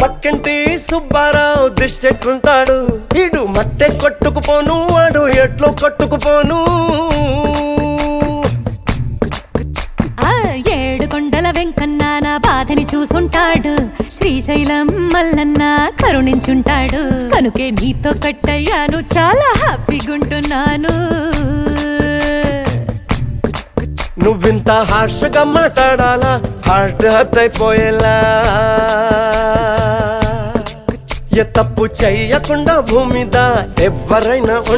పక్కింటి సుబ్బారావు దిష్టెట్లుంటాడు ఇడు మట్టె కొట్టుకుపోను వాడు ఎట్లు కొట్టుకుపోను ఏడు కొండల వెంకన్న నా బాధని చూసుంటాడు శ్రీశైలం మల్లన్న కరుణించుంటాడు కనుకే నీతో కట్టయ్యాను చాలా హ్యాపీగుంటున్నాను నువ్వింత హార్షగా మాట్లాడాలా హార్ట్ హర్ట్ అయిపోయేలా ఏ తప్పు చెయ్యకుండా భూమిద ఎవరైనా